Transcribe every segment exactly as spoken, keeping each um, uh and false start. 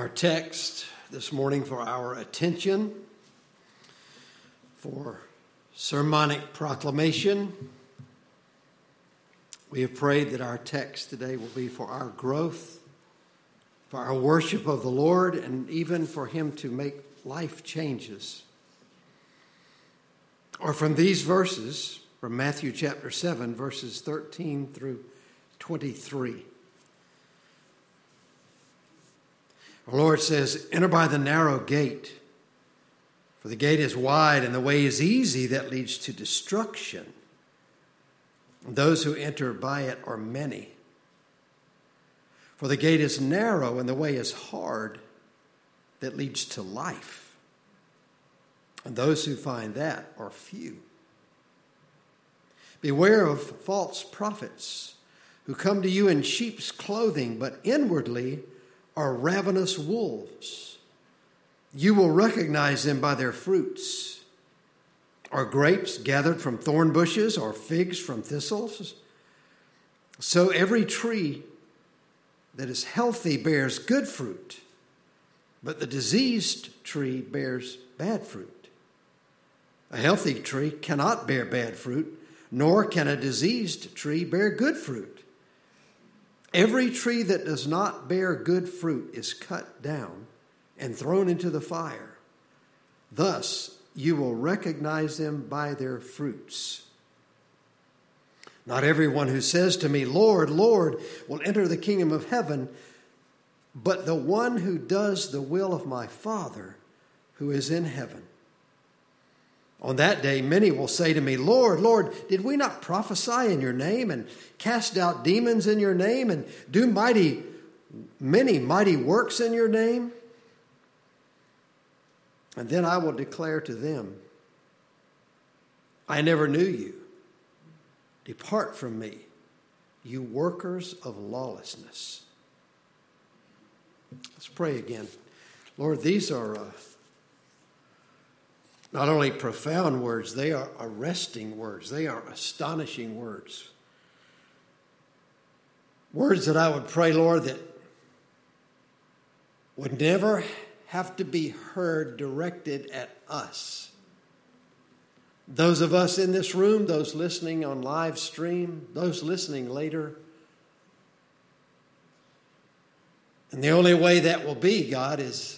Our text this morning for our attention, for sermonic proclamation. We have prayed that our text today will be for our growth, for our worship of the Lord, and even for Him to make life changes. Or from these verses, from Matthew chapter seven, verses thirteen through twenty-three. Our Lord says, "Enter by the narrow gate, for the gate is wide and the way is easy that leads to destruction. And those who enter by it are many. For the gate is narrow and the way is hard that leads to life. And those who find that are few. Beware of false prophets who come to you in sheep's clothing, but inwardly are ravenous wolves. You will recognize them by their fruits. Are grapes gathered from thorn bushes or figs from thistles? So every tree that is healthy bears good fruit, but the diseased tree bears bad fruit. A healthy tree cannot bear bad fruit, nor can a diseased tree bear good fruit. Every tree that does not bear good fruit is cut down and thrown into the fire. Thus, you will recognize them by their fruits. Not everyone who says to me, 'Lord, Lord,' will enter the kingdom of heaven, but the one who does the will of my Father who is in heaven. On that day, many will say to me, 'Lord, Lord, did we not prophesy in your name and cast out demons in your name and do mighty, many mighty works in your name?' And then I will declare to them, 'I never knew you. Depart from me, you workers of lawlessness.'" Let's pray again. Lord, these are uh, not only profound words, they are arresting words. They are astonishing words. Words that I would pray, Lord, that would never have to be heard directed at us. Those of us in this room, those listening on live stream, those listening later. And the only way that will be, God, is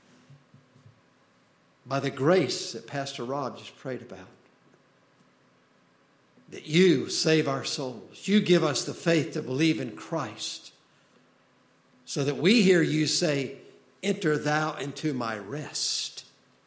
by the grace that Pastor Rob just prayed about. That you save our souls. You give us the faith to believe in Christ. So that we hear you say, "Enter thou into my rest."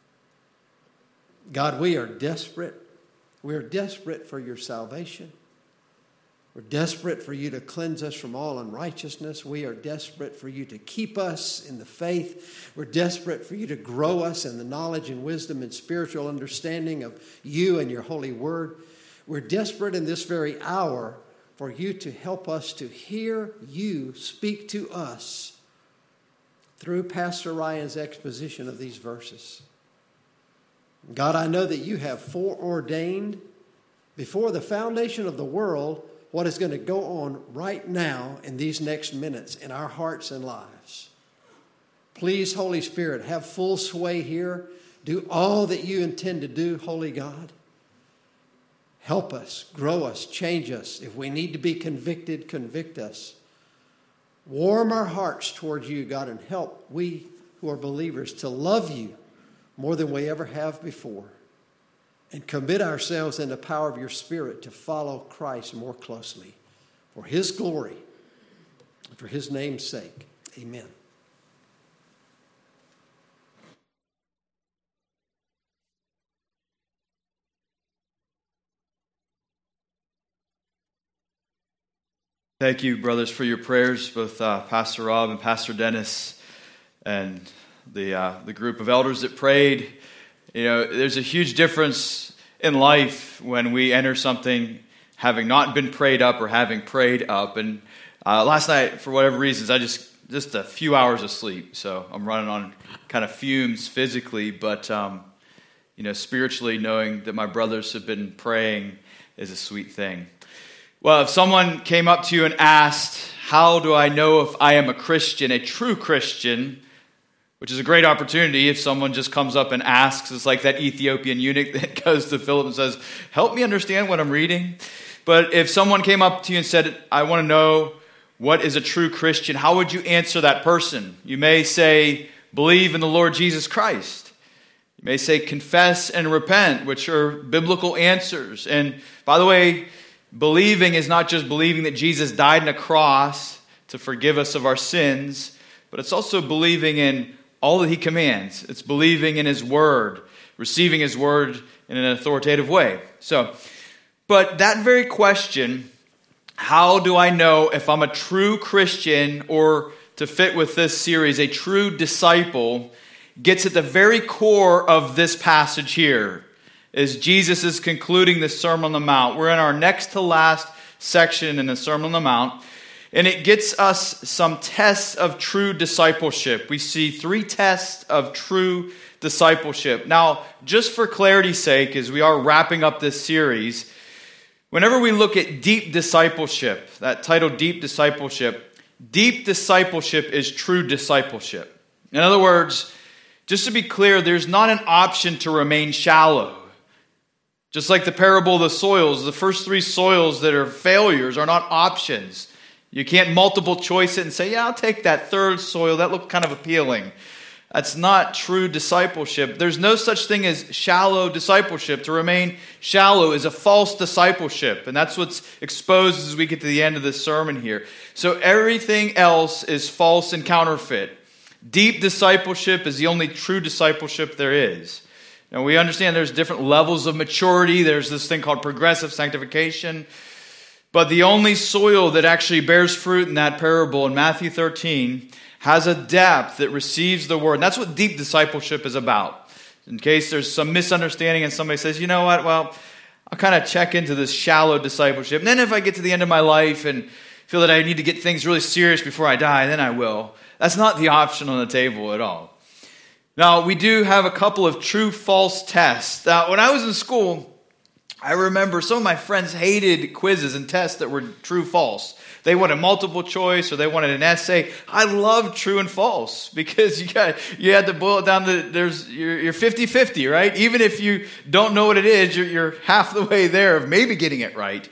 God, we are desperate. We are desperate for your salvation. We're desperate for you to cleanse us from all unrighteousness. We are desperate for you to keep us in the faith. We're desperate for you to grow us in the knowledge and wisdom and spiritual understanding of you and your holy word. We're desperate in this very hour for you to help us to hear you speak to us through Pastor Ryan's exposition of these verses. God, I know that you have foreordained before the foundation of the world what is going to go on right now in these next minutes in our hearts and lives. Please, Holy Spirit, have full sway here. Do all that you intend to do, Holy God. Help us, grow us, change us. If we need to be convicted, convict us. Warm our hearts towards you, God, and help we who are believers to love you more than we ever have before. And commit ourselves in the power of your Spirit to follow Christ more closely. For his glory and for his name's sake. Amen. Thank you, brothers, for your prayers, both uh, Pastor Rob and Pastor Dennis and the uh, the group of elders that prayed. You know, there's a huge difference in life when we enter something having not been prayed up or having prayed up. And uh, last night, for whatever reasons, I just just a few hours of sleep, so I'm running on kind of fumes physically, but um, you know, spiritually, knowing that my brothers have been praying is a sweet thing. Well, if someone came up to you and asked, "How do I know if I am a Christian, a true Christian?" which is a great opportunity if someone just comes up and asks. It's like that Ethiopian eunuch that goes to Philip and says, help me understand what I'm reading. But if someone came up to you and said, I want to know what is a true Christian, how would you answer that person? You may say, believe in the Lord Jesus Christ. You may say, confess and repent, which are biblical answers. And by the way, believing is not just believing that Jesus died on a cross to forgive us of our sins, but it's also believing in all that he commands. It's believing in his word, receiving his word in an authoritative way. So, but that very question, how do I know if I'm a true Christian, or to fit with this series, a true disciple, gets at the very core of this passage here, as Jesus is concluding the Sermon on the Mount. We're in our next to last section in the Sermon on the Mount, and it gets us some tests of true discipleship. We see three tests of true discipleship. Now, just for clarity's sake, as we are wrapping up this series, whenever we look at deep discipleship, that title, Deep Discipleship, deep discipleship is true discipleship. In other words, just to be clear, there's not an option to remain shallow. Just like the parable of the soils, the first three soils that are failures are not options. You can't multiple choice it and say, yeah, I'll take that third soil. That looked kind of appealing. That's not true discipleship. There's no such thing as shallow discipleship. To remain shallow is a false discipleship. And that's what's exposed as we get to the end of this sermon here. So everything else is false and counterfeit. Deep discipleship is the only true discipleship there is. Now we understand there's different levels of maturity. There's this thing called progressive sanctification. But the only soil that actually bears fruit in that parable in Matthew thirteen has a depth that receives the word. And that's what deep discipleship is about. In case there's some misunderstanding and somebody says, you know what, well, I'll kind of check into this shallow discipleship. And then if I get to the end of my life and feel that I need to get things really serious before I die, then I will. That's not the option on the table at all. Now, we do have a couple of true-false tests. Now, when I was in school, I remember some of my friends hated quizzes and tests that were true-false. They wanted multiple choice or they wanted an essay. I love true and false because you got you had to boil it down to there's you're, you're fifty-fifty, right? Even if you don't know what it is, you're, you're half the way there of maybe getting it right.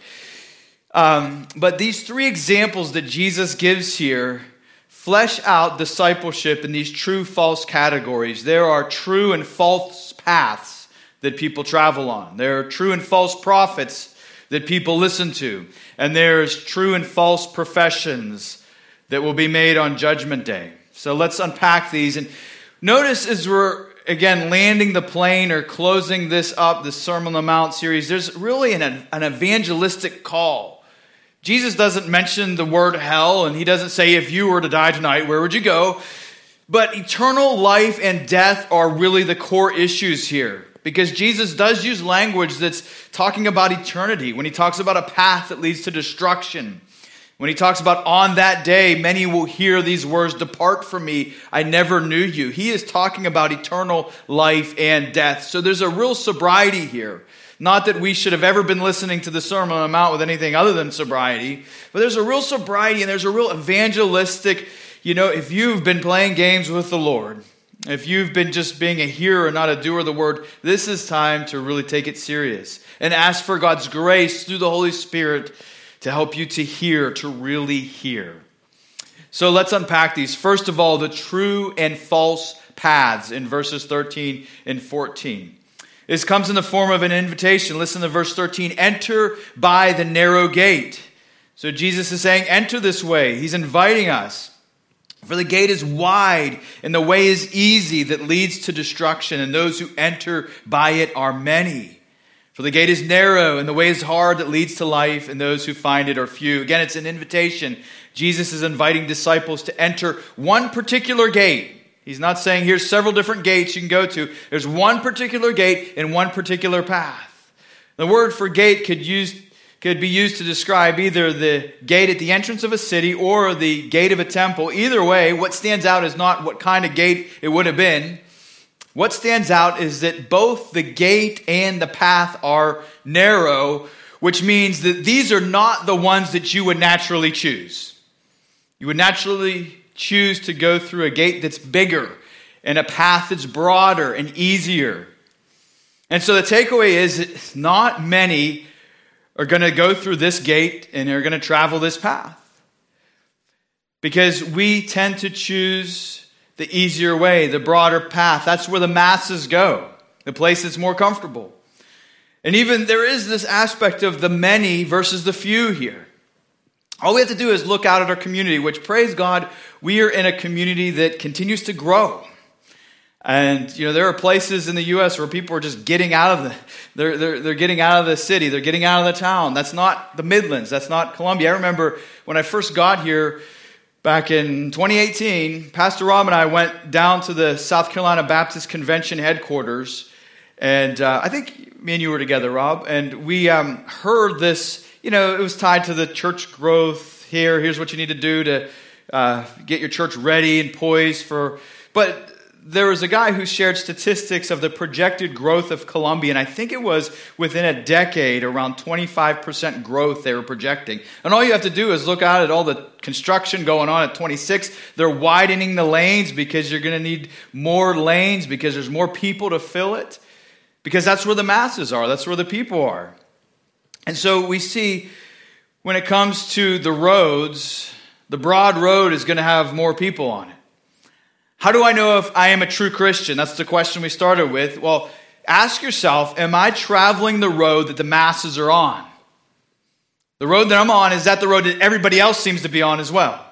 Um, but these three examples that Jesus gives here flesh out discipleship in these true-false categories. There are true and false paths that people travel on. There are true and false prophets that people listen to. And there's true and false professions that will be made on Judgment Day. So let's unpack these. And notice as we're, again, landing the plane or closing this up, the Sermon on the Mount series, there's really an, an evangelistic call. Jesus doesn't mention the word hell, and he doesn't say, if you were to die tonight, where would you go? But eternal life and death are really the core issues here. Because Jesus does use language that's talking about eternity. When he talks about a path that leads to destruction. When he talks about on that day, many will hear these words, depart from me, I never knew you. He is talking about eternal life and death. So there's a real sobriety here. Not that we should have ever been listening to the Sermon on the Mount with anything other than sobriety. But there's a real sobriety and there's a real evangelistic, you know, if you've been playing games with the Lord, if you've been just being a hearer and not a doer of the word, this is time to really take it serious and ask for God's grace through the Holy Spirit to help you to hear, to really hear. So let's unpack these. First of all, the true and false paths in verses thirteen and fourteen. This comes in the form of an invitation. Listen to verse thirteen. Enter by the narrow gate. So Jesus is saying, enter this way. He's inviting us. For the gate is wide and the way is easy that leads to destruction, and those who enter by it are many. For the gate is narrow and the way is hard that leads to life, and those who find it are few. Again, it's an invitation. Jesus is inviting disciples to enter one particular gate. He's not saying here's several different gates you can go to. There's one particular gate and one particular path. The word for gate could use could be used to describe either the gate at the entrance of a city or the gate of a temple. Either way, what stands out is not what kind of gate it would have been. What stands out is that both the gate and the path are narrow, which means that these are not the ones that you would naturally choose. You would naturally choose to go through a gate that's bigger and a path that's broader and easier. And so the takeaway is not many are going to go through this gate and are going to travel this path. Because we tend to choose the easier way, the broader path. That's where the masses go, the place that's more comfortable. And even there is this aspect of the many versus the few here. All we have to do is look out at our community, which, praise God, we are in a community that continues to grow. And, you know, there are places in the U S where people are just getting out of the, they're, they're, they're getting out of the city. They're getting out of the town. That's not the Midlands. That's not Columbia. I remember when I first got here back in twenty eighteen, Pastor Rob and I went down to the South Carolina Baptist Convention headquarters. And uh, I think me and you were together, Rob. And we um, heard this, you know, it was tied to the church growth here. Here's what you need to do to uh, get your church ready and poised for, but there was a guy who shared statistics of the projected growth of Columbia, and I think it was within a decade, around twenty-five percent growth they were projecting. And all you have to do is look out at all the construction going on at twenty-six. They're widening the lanes because you're going to need more lanes because there's more people to fill it, because that's where the masses are. That's where the people are. And so we see when it comes to the roads, the broad road is going to have more people on it. How do I know if I am a true Christian? That's the question we started with. Well, ask yourself, am I traveling the road that the masses are on? The road that I'm on, is that the road that everybody else seems to be on as well?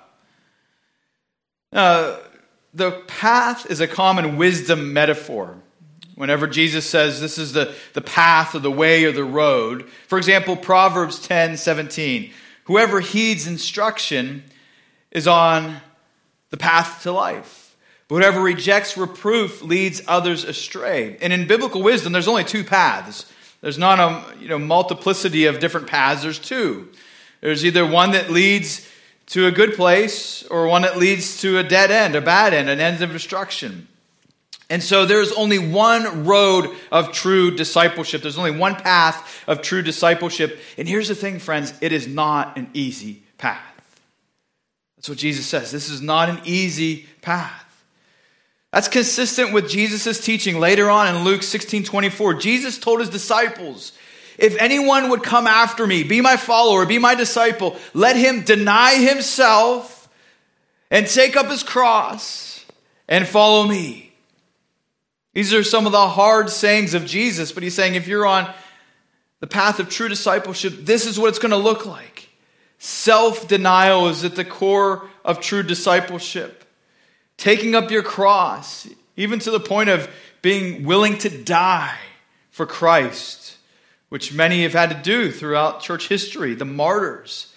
Uh, the path is a common wisdom metaphor. Whenever Jesus says this is the, the path or the way or the road. For example, Proverbs ten seventeen. Whoever heeds instruction is on the path to life. But whoever rejects reproof leads others astray. And in biblical wisdom, there's only two paths. There's not a you know multiplicity of different paths. There's two. There's either one that leads to a good place or one that leads to a dead end, a bad end, an end of destruction. And so there's only one road of true discipleship. There's only one path of true discipleship. And here's the thing, friends. It is not an easy path. That's what Jesus says. This is not an easy path. That's consistent with Jesus' teaching later on in Luke sixteen twenty-four. Jesus told his disciples, if anyone would come after me, be my follower, be my disciple, let him deny himself and take up his cross and follow me. These are some of the hard sayings of Jesus, but he's saying if you're on the path of true discipleship, this is what it's going to look like. Self-denial is at the core of true discipleship. Taking up your cross, even to the point of being willing to die for Christ, which many have had to do throughout church history, the martyrs.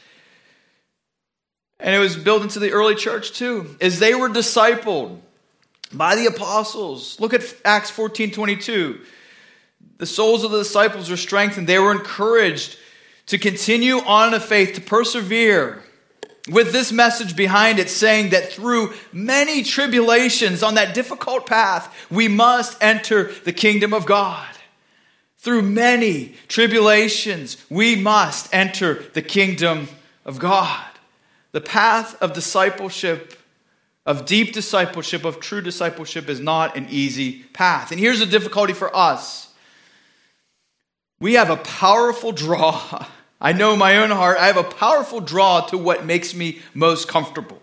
And it was built into the early church too, as they were discipled by the apostles. Look at Acts fourteen twenty-two. The souls of the disciples were strengthened. They were encouraged to continue on in the faith, to persevere, with this message behind it, saying that through many tribulations on that difficult path, we must enter the kingdom of God. Through many tribulations, we must enter the kingdom of God. The path of discipleship, of deep discipleship, of true discipleship is not an easy path. And here's the difficulty for us. We have a powerful draw. I know in my own heart, I have a powerful draw to what makes me most comfortable.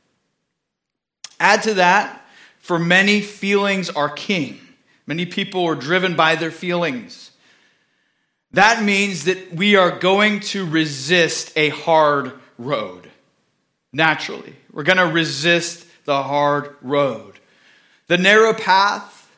Add to that, for many, feelings are king. Many people are driven by their feelings. That means that we are going to resist a hard road. Naturally, we're going to resist the hard road. The narrow path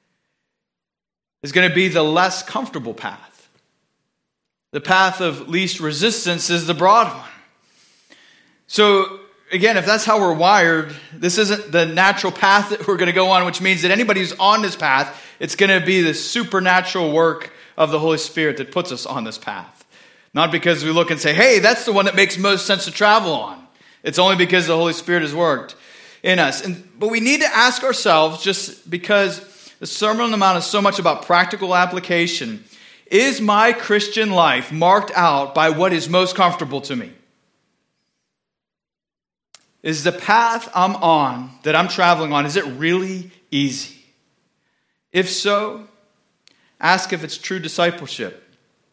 is going to be the less comfortable path. The path of least resistance is the broad one. So, again, if that's how we're wired, this isn't the natural path that we're going to go on, which means that anybody who's on this path, it's going to be the supernatural work of the Holy Spirit that puts us on this path. Not because we look and say, hey, that's the one that makes most sense to travel on. It's only because the Holy Spirit has worked in us. And, but we need to ask ourselves, just because the Sermon on the Mount is so much about practical application, is my Christian life marked out by what is most comfortable to me? is the path I'm on, that I'm traveling on, is it really easy? If so, ask if it's true discipleship.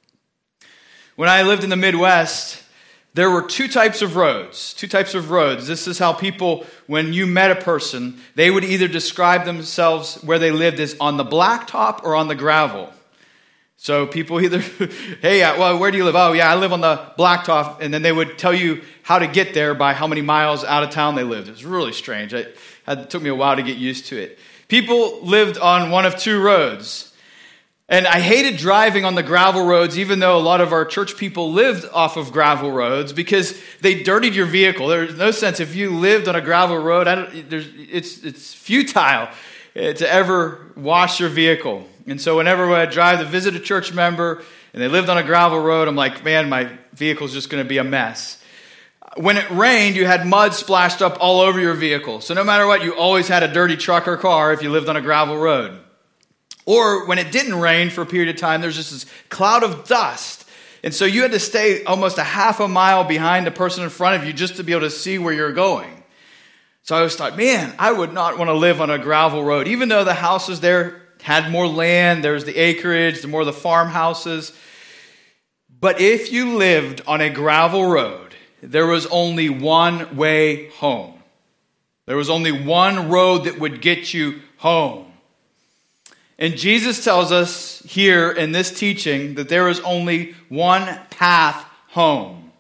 When I lived in the Midwest, there were two types of roads. Two types of roads. This is how people, when you met a person, they would either describe themselves where they lived as on the blacktop or on the gravel. So people either, hey, well, where do you live? Oh, yeah, I live on the blacktop. And then they would tell you how to get there by how many miles out of town they lived. It was really strange. It, it took me a while to get used to it. People lived on one of two roads. And I hated driving on the gravel roads, even though a lot of our church people lived off of gravel roads, because they dirtied your vehicle. There's no sense if you lived on a gravel road, I don't, there's, it's, it's futile to ever wash your vehicle. And so whenever I drive to visit a church member and they lived on a gravel road, I'm like, man, my vehicle's just going to be a mess. When it rained, you had mud splashed up all over your vehicle. So no matter what, you always had a dirty truck or car if you lived on a gravel road. Or when it didn't rain for a period of time, there's just this cloud of dust. And so you had to stay almost a half a mile behind the person in front of you just to be able to see where you're going. So I always thought, man, I would not want to live on a gravel road. Even though the houses there had more land, there's the acreage, the more the farmhouses. But if you lived on a gravel road, there was only one way home. There was only one road that would get you home. And Jesus tells us here in this teaching that there is only one path home.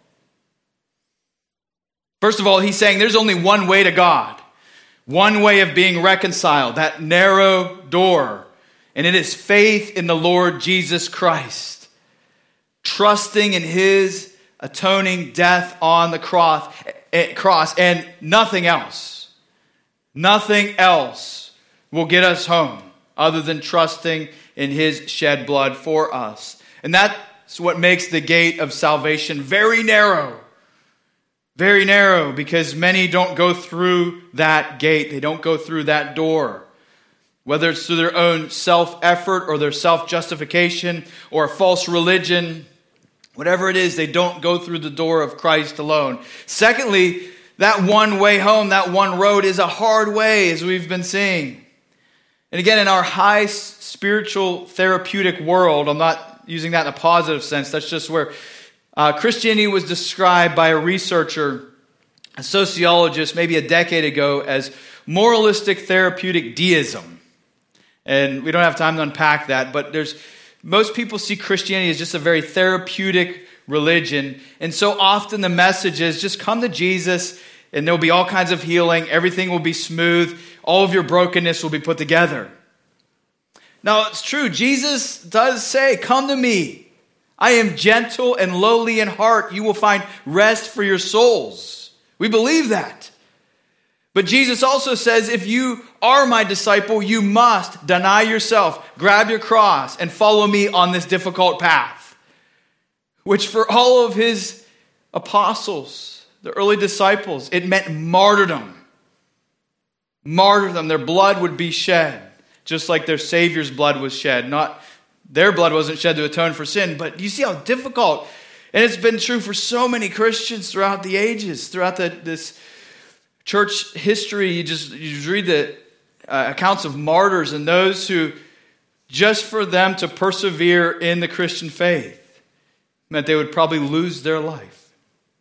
First of all, he's saying there's only one way to God. One way of being reconciled, that narrow door. And it is faith in the Lord Jesus Christ. Trusting in his atoning death on the cross, cross and nothing else. Nothing else will get us home other than trusting in his shed blood for us. And that's what makes the gate of salvation very narrow. Very narrow, because many don't go through that gate. They don't go through that door. Whether it's through their own self-effort or their self-justification or a false religion, whatever it is, they don't go through the door of Christ alone. Secondly, that one way home, that one road is a hard way, as we've been seeing. And again, in our high spiritual therapeutic world, I'm not using that in a positive sense, that's just where uh, Christianity was described by a researcher, a sociologist, maybe a decade ago, as moralistic therapeutic deism. And we don't have time to unpack that, but there's most people see Christianity as just a very therapeutic religion. And so often the message is just come to Jesus and there'll be all kinds of healing. Everything will be smooth. All of your brokenness will be put together. Now, it's true. Jesus does say, come to me. I am gentle and lowly in heart. You will find rest for your souls. We believe that. But Jesus also says, if you are my disciple, you must deny yourself, grab your cross, and follow me on this difficult path. Which for all of his apostles, the early disciples, it meant martyrdom. Martyrdom. Their blood would be shed, just like their Savior's blood was shed. Not their blood wasn't shed to atone for sin, but you see how difficult. And it's been true for so many Christians throughout the ages, throughout the, this church history. You just, you just read the uh, accounts of martyrs and those who, just for them to persevere in the Christian faith, meant they would probably lose their life.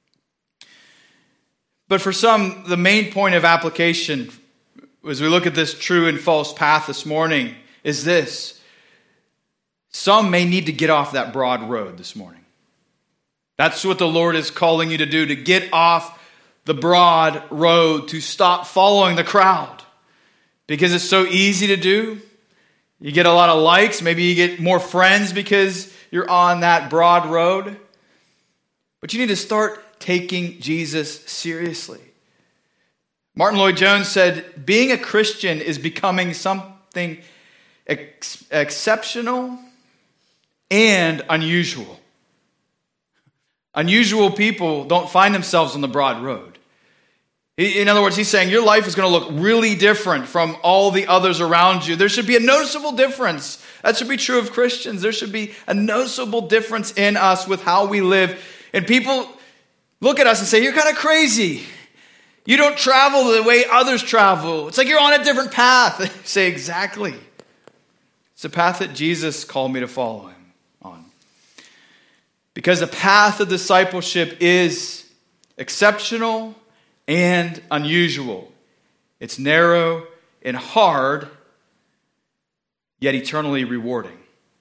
But for some, the main point of application, as we look at this true and false path this morning, is this. Some may need to get off that broad road this morning. That's what the Lord is calling you to do, to get off the broad road, to stop following the crowd. Because it's so easy to do. You get a lot of likes. Maybe you get more friends because you're on that broad road. But you need to start taking Jesus seriously. Martin Lloyd-Jones said, being a Christian is becoming something ex- exceptional and unusual. Unusual people don't find themselves on the broad road. In other words, he's saying your life is going to look really different from all the others around you. There should be a noticeable difference. That should be true of Christians. There should be a noticeable difference in us with how we live. And people look at us and say, you're kind of crazy. You don't travel the way others travel. It's like you're on a different path. I say, exactly. It's the path that Jesus called me to follow him on. Because the path of discipleship is exceptional and unusual. It's narrow and hard, yet eternally rewarding.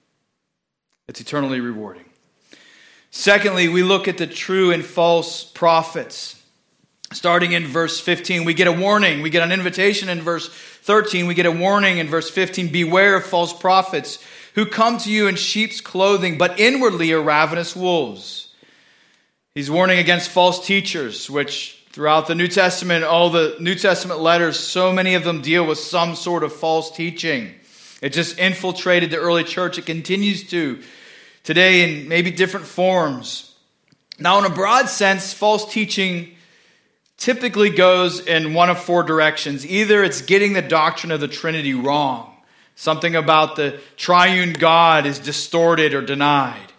It's eternally rewarding. Secondly, we look at the true and false prophets. Starting in verse fifteen, we get a warning. We get an invitation in verse thirteen. We get a warning in verse fifteen. Beware of false prophets who come to you in sheep's clothing, but inwardly are ravenous wolves. He's warning against false teachers, which throughout the New Testament, all the New Testament letters, so many of them deal with some sort of false teaching. It just infiltrated the early church. It continues to today in maybe different forms. Now, in a broad sense, false teaching typically goes in one of four directions. Either it's getting the doctrine of the Trinity wrong. Something about the triune God is distorted or denied.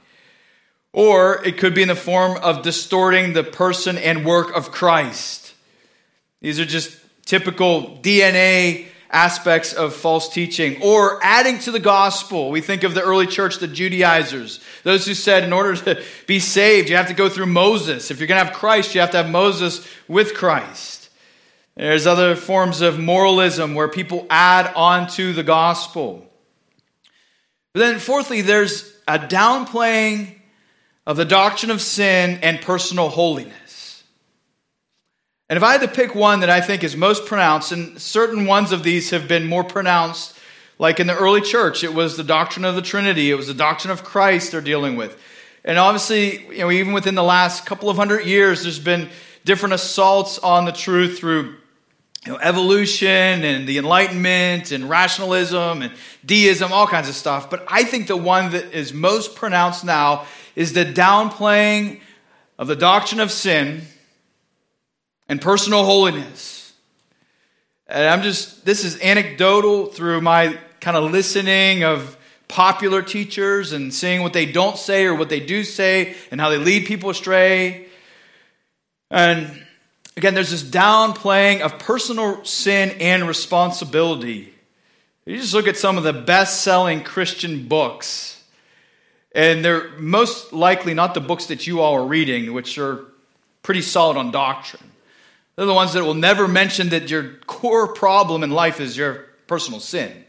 Or it could be in the form of distorting the person and work of Christ. These are just typical D N A aspects of false teaching. Or adding to the gospel. We think of the early church, the Judaizers. Those who said in order to be saved, you have to go through Moses. If you're going to have Christ, you have to have Moses with Christ. There's other forms of moralism where people add on to the gospel. But then fourthly, there's a downplaying of the doctrine of sin and personal holiness. And if I had to pick one that I think is most pronounced, and certain ones of these have been more pronounced, like in the early church, it was the doctrine of the Trinity, it was the doctrine of Christ they're dealing with. And obviously, you know, even within the last couple of hundred years, there's been different assaults on the truth through you know, evolution and the Enlightenment and rationalism and deism, all kinds of stuff. But I think the one that is most pronounced now is the downplaying of the doctrine of sin and personal holiness. And I'm just, this is anecdotal through my kind of listening of popular teachers and seeing what they don't say or what they do say and how they lead people astray. And again, there's this downplaying of personal sin and responsibility. You just look at some of the best-selling Christian books, and they're most likely not the books that you all are reading, which are pretty solid on doctrine. They're the ones that will never mention that your core problem in life is your personal sin.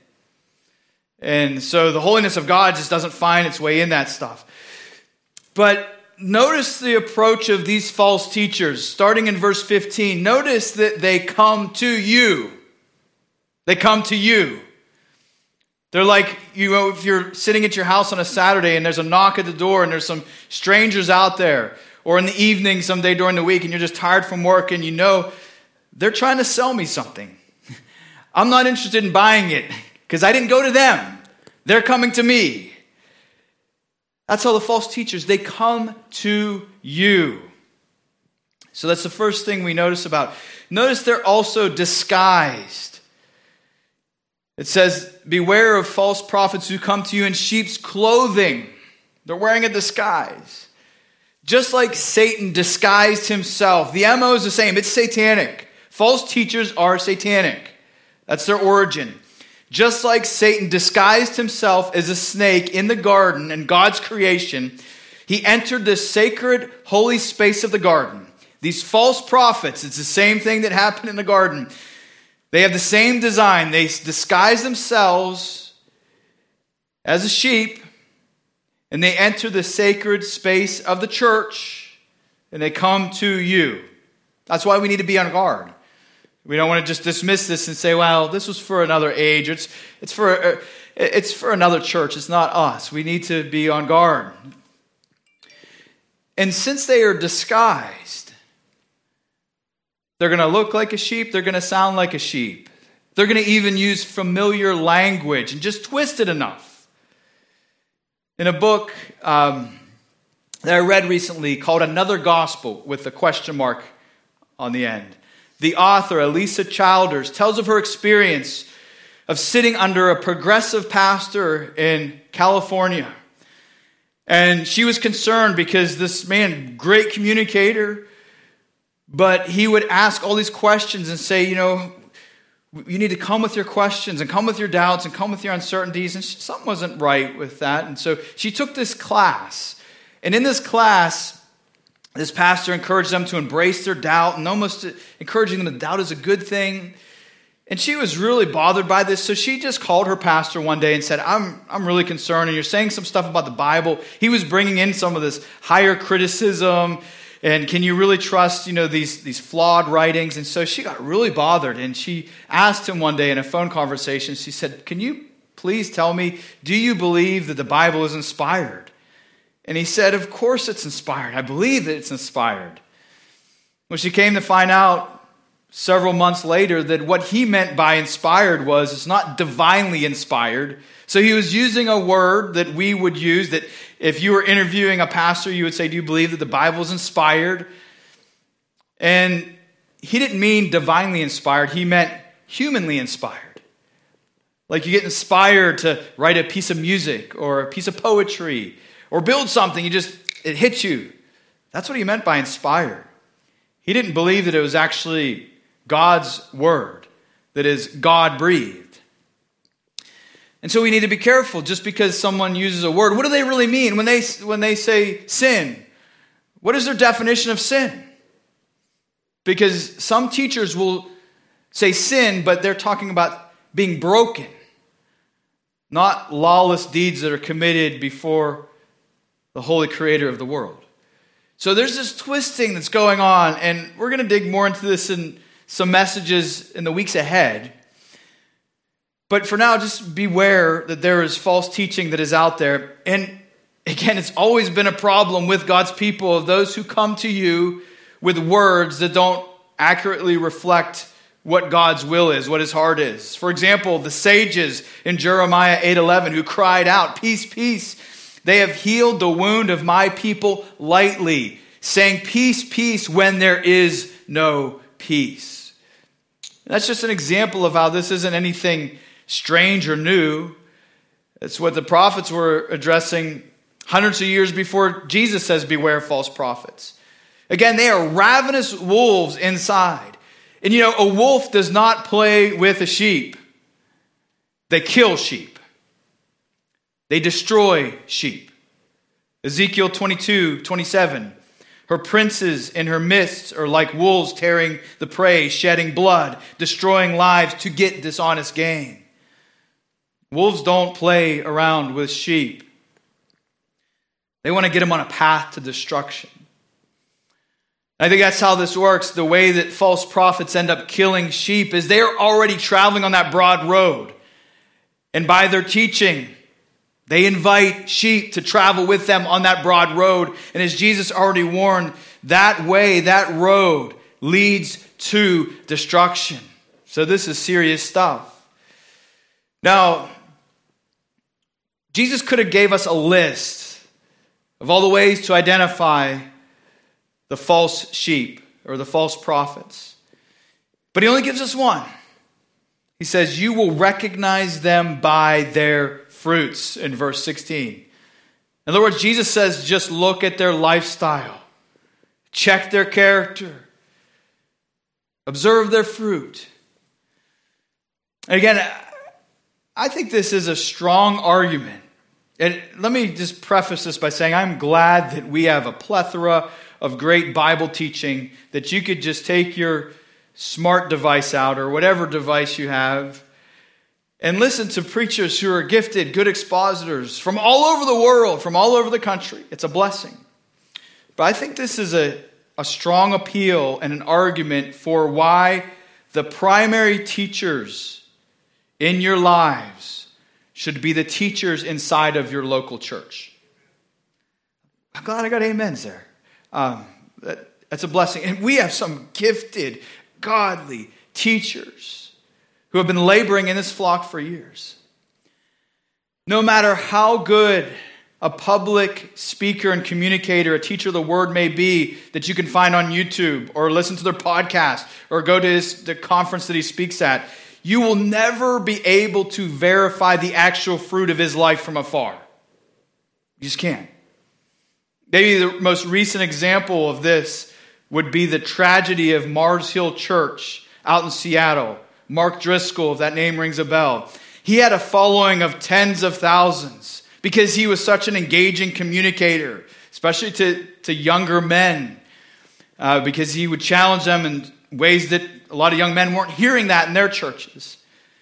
And so the holiness of God just doesn't find its way in that stuff. But notice the approach of these false teachers, starting in verse fifteen. Notice that they come to you. They come to you. They're like, you know, if you're sitting at your house on a Saturday and there's a knock at the door and there's some strangers out there, or in the evening someday during the week and you're just tired from work and you know they're trying to sell me something. I'm not interested in buying it because I didn't go to them. They're coming to me. That's how the false teachers, they come to you. So that's the first thing we notice about. Notice they're also disguised. It says, beware of false prophets who come to you in sheep's clothing. They're wearing a disguise. Just like Satan disguised himself. The M O is the same. It's satanic. False teachers are satanic. That's their origin. Just like Satan disguised himself as a snake in the garden in God's creation, he entered the sacred, holy space of the garden. These false prophets, it's the same thing that happened in the garden. They have the same design. They disguise themselves as a sheep, and they enter the sacred space of the church, and they come to you. That's why we need to be on guard. We don't want to just dismiss this and say, well, this was for another age. It's, it's, for, it's for another church. It's not us. We need to be on guard. And since they are disguised, they're going to look like a sheep. They're going to sound like a sheep. They're going to even use familiar language and just twist it enough. In a book um, that I read recently called Another Gospel with a question mark on the end, the author, Elisa Childers, tells of her experience of sitting under a progressive pastor in California. And she was concerned because this man, great communicator, But he would ask all these questions and say, you know, you need to come with your questions and come with your doubts and come with your uncertainties. And something wasn't right with that. And so she took this class. And in this class, this pastor encouraged them to embrace their doubt and almost encouraging them to doubt is a good thing. And she was really bothered by this, so she just called her pastor one day and said, I'm I'm really concerned, and you're saying some stuff about the Bible. He was bringing in some of this higher criticism, and can you really trust, you know, these, these flawed writings? And so she got really bothered, and she asked him one day in a phone conversation, she said, can you please tell me, do you believe that the Bible is inspired? And he said, of course it's inspired. I believe that it's inspired. Well, she came to find out several months later that what he meant by inspired was it's not divinely inspired. So he was using a word that we would use, that if you were interviewing a pastor, you would say, do you believe that the Bible is inspired? And he didn't mean divinely inspired. He meant humanly inspired. Like you get inspired to write a piece of music or a piece of poetry or build something. You just, it hits you. That's what he meant by inspired. He didn't believe that it was actually God's word, that is God-breathed. And so we need to be careful just because someone uses a word. What do they really mean when they, when they say sin? What is their definition of sin? Because some teachers will say sin, but they're talking about being broken, not lawless deeds that are committed before the holy creator of the world. So there's this twisting that's going on, and we're going to dig more into this in some messages in the weeks ahead. But for now, just beware that there is false teaching that is out there. And again, it's always been a problem with God's people, of those who come to you with words that don't accurately reflect what God's will is, what his heart is. For example, the sages in Jeremiah eight eleven who cried out, peace, peace. They have healed the wound of my people lightly, saying peace, peace, when there is no peace. That's just an example of how this isn't anything strange or new. It's what the prophets were addressing hundreds of years before Jesus says, beware false prophets. Again, they are ravenous wolves inside. And you know, a wolf does not play with a sheep. They kill sheep. They destroy sheep. Ezekiel twenty-two, twenty-seven. Her princes in her midst are like wolves tearing the prey, shedding blood, destroying lives to get dishonest gain. Wolves don't play around with sheep. They want to get them on a path to destruction. I think that's how this works. The way that false prophets end up killing sheep is they're already traveling on that broad road. And by their teaching, they invite sheep to travel with them on that broad road. And as Jesus already warned, that way, that road leads to destruction. So this is serious stuff. Now, Jesus could have gave us a list of all the ways to identify the false sheep or the false prophets. But he only gives us one. He says, you will recognize them by their fruits in verse sixteen. In other words, Jesus says, just look at their lifestyle. Check their character. Observe their fruit. And again, I think this is a strong argument. And let me just preface this by saying I'm glad that we have a plethora of great Bible teaching that you could just take your smart device out or whatever device you have and listen to preachers who are gifted, good expositors from all over the world, from all over the country. It's a blessing. But I think this is a, a strong appeal and an argument for why the primary teachers in your lives should be the teachers inside of your local church. I'm glad I got amens there. Um, that, that's a blessing. And we have some gifted, godly teachers who have been laboring in this flock for years. No matter how good a public speaker and communicator, a teacher of the word may be that you can find on YouTube or listen to their podcast or go to his, the conference that he speaks at, you will never be able to verify the actual fruit of his life from afar. You just can't. Maybe the most recent example of this would be the tragedy of Mars Hill Church out in Seattle. Mark Driscoll, if that name rings a bell. He had a following of tens of thousands because he was such an engaging communicator, especially to, to younger men, uh, because he would challenge them in ways that a lot of young men weren't hearing that in their churches.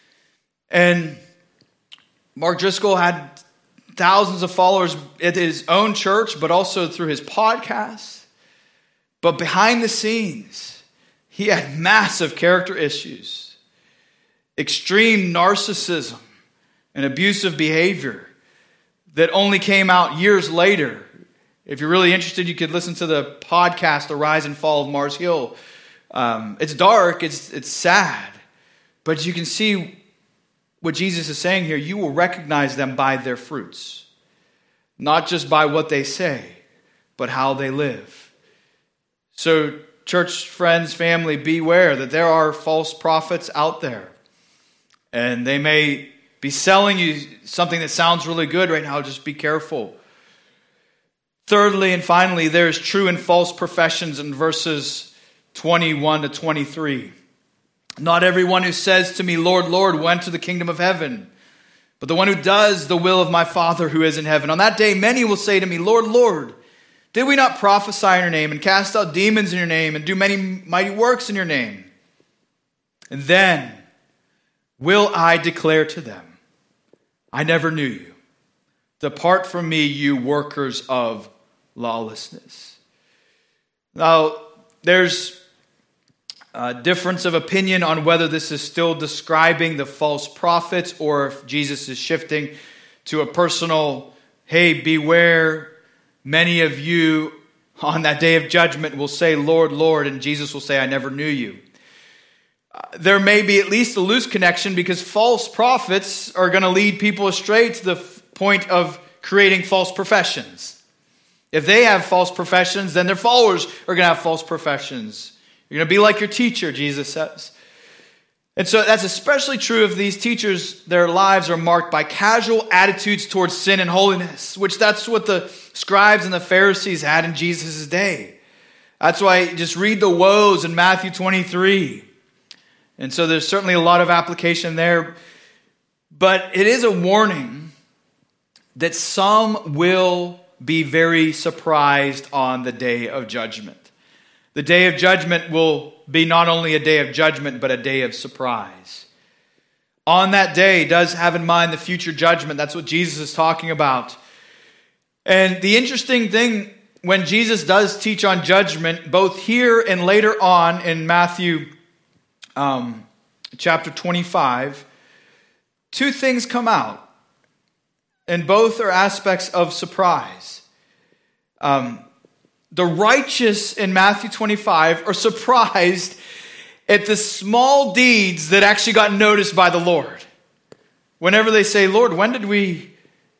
And Mark Driscoll had thousands of followers at his own church, but also through his podcast. But behind the scenes, he had massive character issues, extreme narcissism, and abusive behavior that only came out years later. If you're really interested, you could listen to the podcast, The Rise and Fall of Mars Hill. Um, it's dark, it's it's sad, but you can see what Jesus is saying here. You will recognize them by their fruits, not just by what they say, but how they live. So, church friends, family, beware that there are false prophets out there, and they may be selling you something that sounds really good right now. Just be careful. Thirdly and finally, there's true and false professions in verses twenty-one to twenty-three. Not everyone who says to me, Lord, Lord, will enter the kingdom of heaven, but the one who does the will of my Father who is in heaven. On that day, many will say to me, Lord, Lord, did we not prophesy in your name and cast out demons in your name and do many mighty works in your name? And then will I declare to them, I never knew you. Depart from me, you workers of lawlessness. Now, there's a difference of opinion on whether this is still describing the false prophets or if Jesus is shifting to a personal, hey, beware, many of you on that day of judgment will say, Lord, Lord, and Jesus will say, I never knew you. Uh, there may be at least a loose connection because false prophets are going to lead people astray to the f- point of creating false professions. If they have false professions, then their followers are going to have false professions. You're going to be like your teacher, Jesus says. And so that's especially true if these teachers, their lives are marked by casual attitudes towards sin and holiness, which that's what the scribes and the Pharisees had in Jesus' day. That's why just read the woes in Matthew twenty-three. And so there's certainly a lot of application there. But it is a warning that some will be very surprised on the day of judgment. The day of judgment will be not only a day of judgment, but a day of surprise. On that day, does have in mind the future judgment. That's what Jesus is talking about. And the interesting thing, when Jesus does teach on judgment, both here and later on in Matthew um, chapter twenty-five, two things come out. And both are aspects of surprise. Um The righteous in Matthew twenty-five are surprised at the small deeds that actually got noticed by the Lord. Whenever they say, Lord, when did we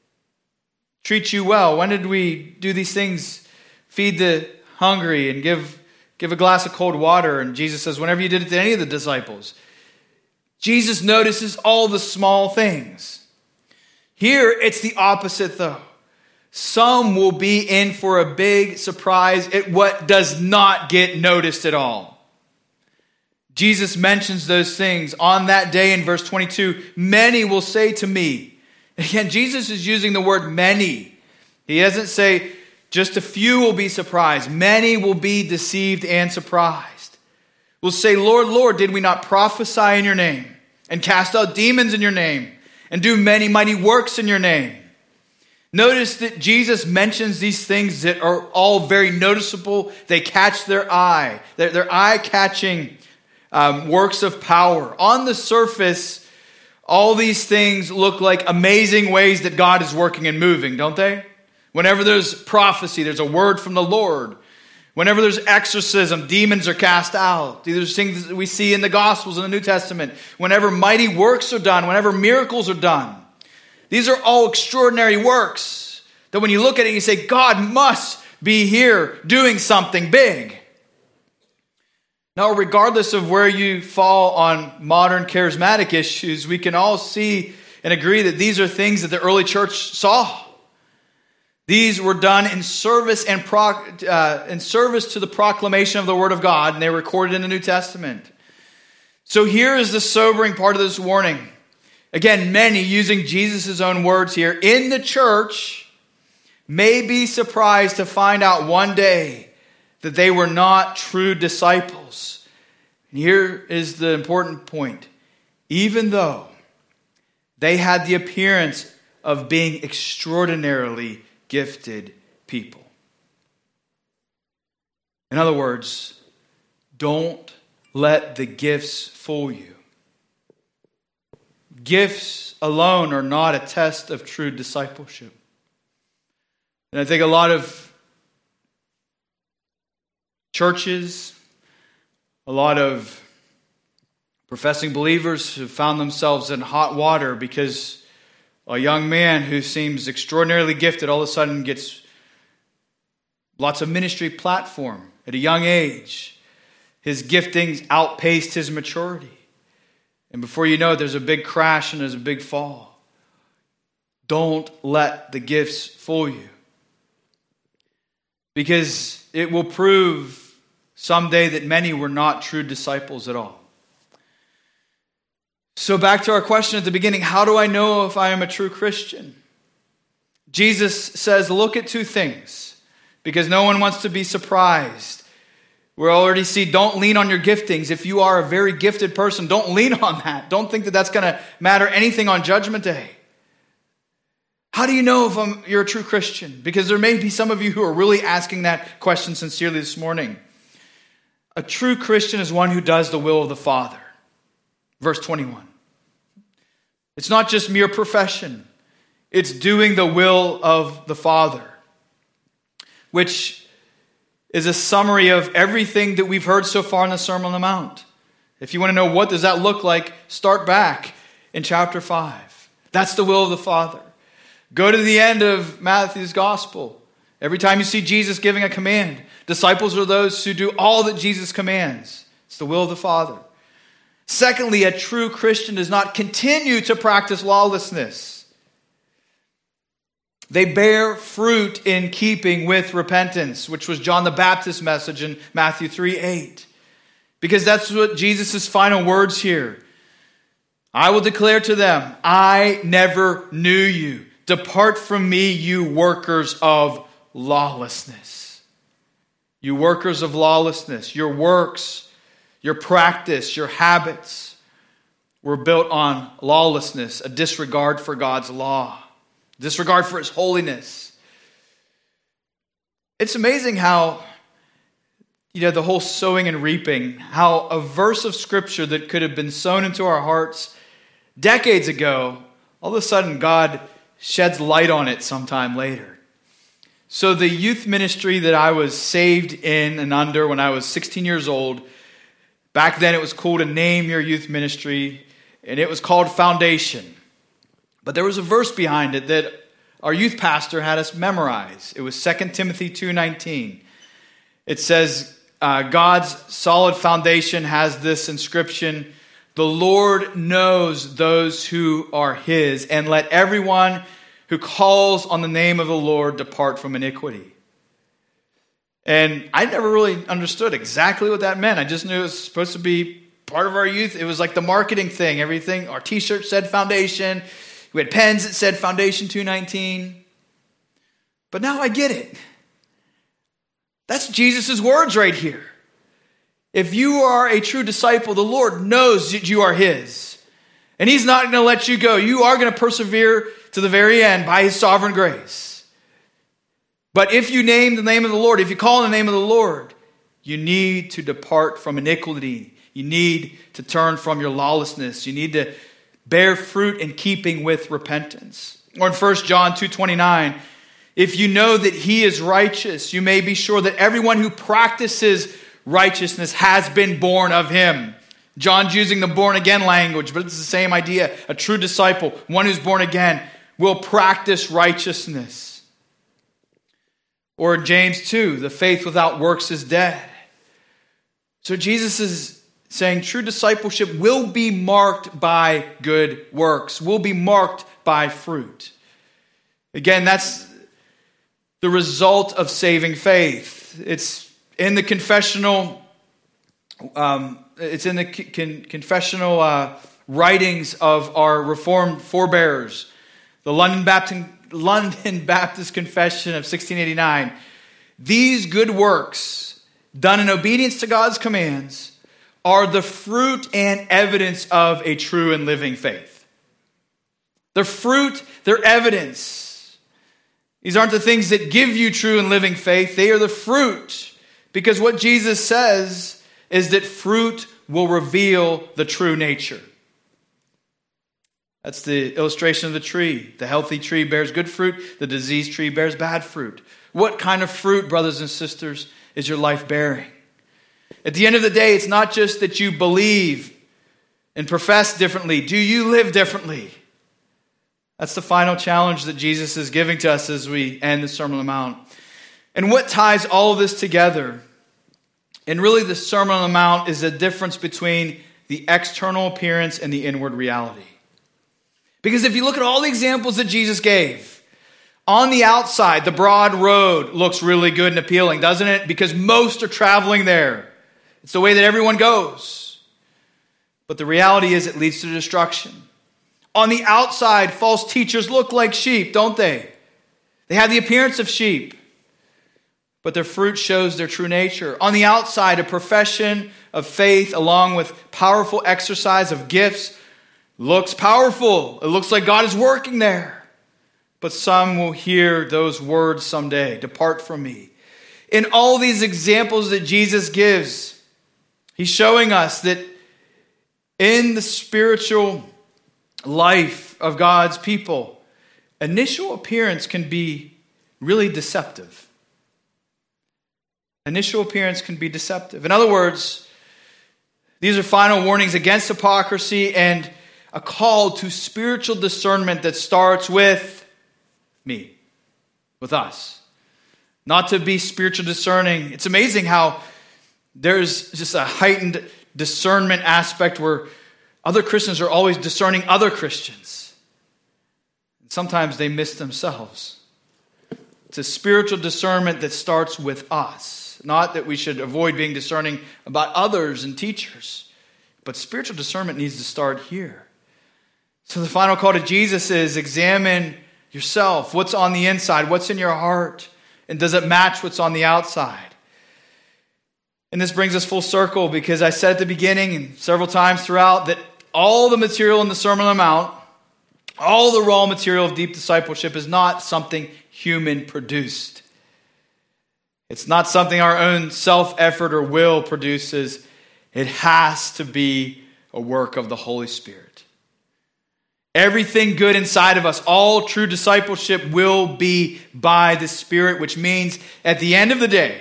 treat you well? When did we do these things, feed the hungry and give, give a glass of cold water? And Jesus says, whenever you did it to any of the disciples. Jesus notices all the small things. Here, it's the opposite though. Some will be in for a big surprise at what does not get noticed at all. Jesus mentions those things on that day in verse twenty-two. Many will say to me. Again, Jesus is using the word many. He doesn't say just a few will be surprised. Many will be deceived and surprised. Will say, Lord, Lord, did we not prophesy in your name and cast out demons in your name and do many mighty works in your name? Notice that Jesus mentions these things that are all very noticeable. They catch their eye. They're, they're eye-catching um, works of power. On the surface, all these things look like amazing ways that God is working and moving, don't they? Whenever there's prophecy, there's a word from the Lord. Whenever there's exorcism, demons are cast out. These are things that we see in the Gospels in the New Testament. Whenever mighty works are done, whenever miracles are done. These are all extraordinary works that when you look at it, you say, God must be here doing something big. Now, regardless of where you fall on modern charismatic issues, we can all see and agree that these are things that the early church saw. These were done in service and pro, uh, in service to the proclamation of the Word of God, and they were recorded in the New Testament. So here is the sobering part of this warning. Again, many, using Jesus' own words here, in the church may be surprised to find out one day that they were not true disciples. And here is the important point. Even though they had the appearance of being extraordinarily gifted people. In other words, don't let the gifts fool you. Gifts alone are not a test of true discipleship. And I think a lot of churches, a lot of professing believers have found themselves in hot water because a young man who seems extraordinarily gifted all of a sudden gets lots of ministry platform at a young age. His giftings outpaced his maturity. And before you know it, there's a big crash and there's a big fall. Don't let the gifts fool you. Because it will prove someday that many were not true disciples at all. So back to our question at the beginning, how do I know if I am a true Christian? Jesus says, look at two things, because no one wants to be surprised. We already see, don't lean on your giftings. If you are a very gifted person, don't lean on that. Don't think that that's going to matter anything on Judgment Day. How do you know if I'm, you're a true Christian? Because there may be some of you who are really asking that question sincerely this morning. A true Christian is one who does the will of the Father. Verse twenty-one. It's not just mere profession. It's doing the will of the Father, which is a summary of everything that we've heard so far in the Sermon on the Mount. If you want to know what does that look like, start back in chapter five. That's the will of the Father. Go to the end of Matthew's Gospel. Every time you see Jesus giving a command, disciples are those who do all that Jesus commands. It's the will of the Father. Secondly, a true Christian does not continue to practice lawlessness. They bear fruit in keeping with repentance, which was John the Baptist's message in Matthew three eight. Because that's what Jesus' final words here. I will declare to them, I never knew you. Depart from me, you workers of lawlessness. You workers of lawlessness. Your works, your practice, your habits were built on lawlessness, a disregard for God's law, disregard for His holiness. It's amazing how, you know, the whole sowing and reaping, how a verse of Scripture that could have been sown into our hearts decades ago, all of a sudden God sheds light on it sometime later. So the youth ministry that I was saved in and under when I was sixteen years old, back then it was cool to name your youth ministry, and it was called Foundation. But there was a verse behind it that our youth pastor had us memorize. It was Second Timothy two nineteen. It says, uh, God's solid foundation has this inscription, the Lord knows those who are His, and let everyone who calls on the name of the Lord depart from iniquity. And I never really understood exactly what that meant. I just knew it was supposed to be part of our youth. It was like the marketing thing. Everything, our t-shirt said Foundation. We had pens that said Foundation two nineteen. But now I get it. That's Jesus' words right here. If you are a true disciple, the Lord knows that you are His. And He's not going to let you go. You are going to persevere to the very end by His sovereign grace. But if you name the name of the Lord, if you call on the name of the Lord, you need to depart from iniquity. You need to turn from your lawlessness. You need to bear fruit in keeping with repentance. Or in First John two twenty-nine, if you know that He is righteous, you may be sure that everyone who practices righteousness has been born of Him. John's using the born again language, but it's the same idea. A true disciple, one who's born again, will practice righteousness. Or in James two, the faith without works is dead. So Jesus is saying true discipleship will be marked by good works, will be marked by fruit. Again, that's the result of saving faith. It's in the confessional, um, it's in the con- confessional uh, writings of our Reformed forebears. The London Baptist, London Baptist Confession of sixteen eighty-nine. These good works, done in obedience to God's commands, are the fruit and evidence of a true and living faith. They're fruit, they're evidence. These aren't the things that give you true and living faith. They are the fruit. Because what Jesus says is that fruit will reveal the true nature. That's the illustration of the tree. The healthy tree bears good fruit. The diseased tree bears bad fruit. What kind of fruit, brothers and sisters, is your life bearing? At the end of the day, it's not just that you believe and profess differently. Do you live differently? That's the final challenge that Jesus is giving to us as we end the Sermon on the Mount. And what ties all of this together, and really the Sermon on the Mount, is the difference between the external appearance and the inward reality. Because if you look at all the examples that Jesus gave, on the outside, the broad road looks really good and appealing, doesn't it? Because most are traveling there. It's the way that everyone goes. But the reality is it leads to destruction. On the outside, false teachers look like sheep, don't they? They have the appearance of sheep, but their fruit shows their true nature. On the outside, a profession of faith along with powerful exercise of gifts looks powerful. It looks like God is working there. But some will hear those words someday, "Depart from me." In all these examples that Jesus gives, he's showing us that in the spiritual life of God's people, initial appearance can be really deceptive. Initial appearance can be deceptive. In other words, these are final warnings against hypocrisy and a call to spiritual discernment that starts with me, with us. Not to be spiritual discerning. It's amazing how there's just a heightened discernment aspect where other Christians are always discerning other Christians. And sometimes they miss themselves. It's a spiritual discernment that starts with us. Not that we should avoid being discerning about others and teachers, but spiritual discernment needs to start here. So the final call to Jesus is examine yourself. What's on the inside? What's in your heart? And does it match what's on the outside? And this brings us full circle because I said at the beginning and several times throughout that all the material in the Sermon on the Mount, all the raw material of deep discipleship is not something human produced. It's not something our own self-effort or will produces. It has to be a work of the Holy Spirit. Everything good inside of us, all true discipleship will be by the Spirit, which means at the end of the day,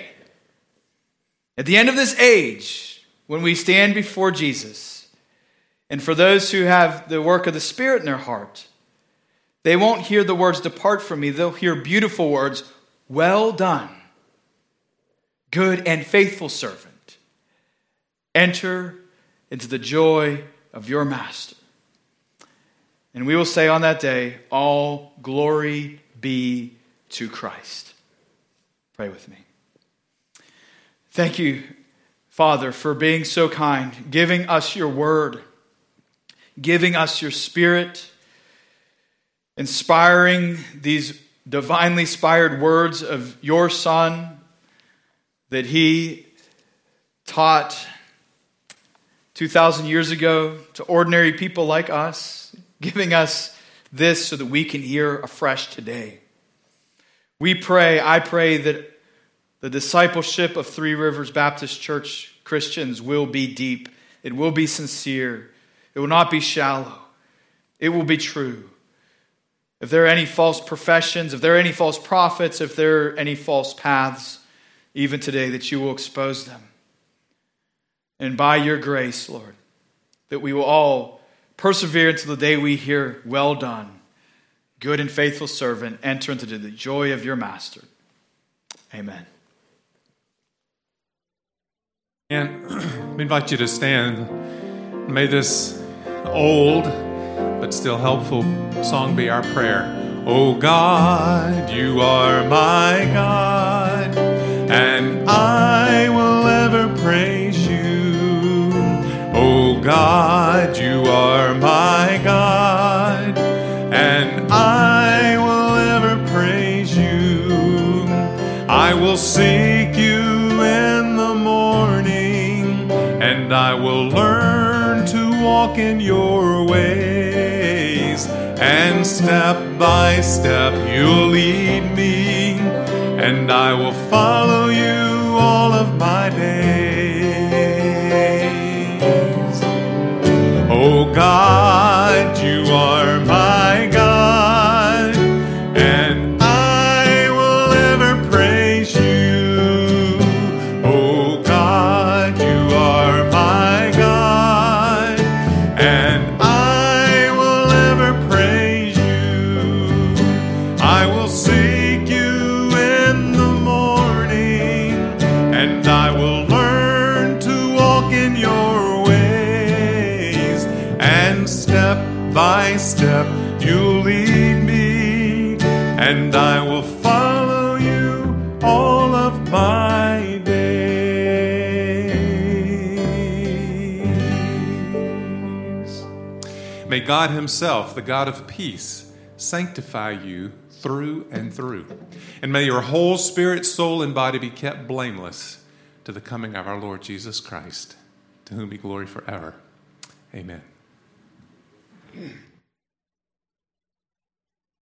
at the end of this age, when we stand before Jesus, and for those who have the work of the Spirit in their heart, they won't hear the words, "Depart from me." They'll hear beautiful words, "Well done, good and faithful servant. Enter into the joy of your master." And we will say on that day, "All glory be to Christ." Pray with me. Thank you, Father, for being so kind, giving us your word, giving us your Spirit, inspiring these divinely inspired words of your Son that he taught two thousand years ago to ordinary people like us, giving us this so that we can hear afresh today. We pray, I pray that the discipleship of Three Rivers Baptist Church Christians will be deep. It will be sincere. It will not be shallow. It will be true. If there are any false professions, if there are any false prophets, if there are any false paths, even today, that you will expose them. And by your grace, Lord, that we will all persevere until the day we hear, "Well done, good and faithful servant, enter into the joy of your master." Amen. And we invite you to stand. May this old but still helpful song be our prayer. O God, you are my God, and I will ever praise you. O God, you are my God, and I will ever praise you. I will seek you in the morning, and I will learn to walk in your ways. And step by step you'll lead me, and I will follow you all of my days. Oh God, you are my God, and I will ever praise you. Oh God, you are my God, and I will ever praise you. I will seek you in the morning, and I will learn to walk in your ways. And step by step you'll lead me, and I will follow you all of my days. May God himself, the God of peace, sanctify you through and through. And may your whole spirit, soul, and body be kept blameless to the coming of our Lord Jesus Christ, to whom be glory forever. Amen.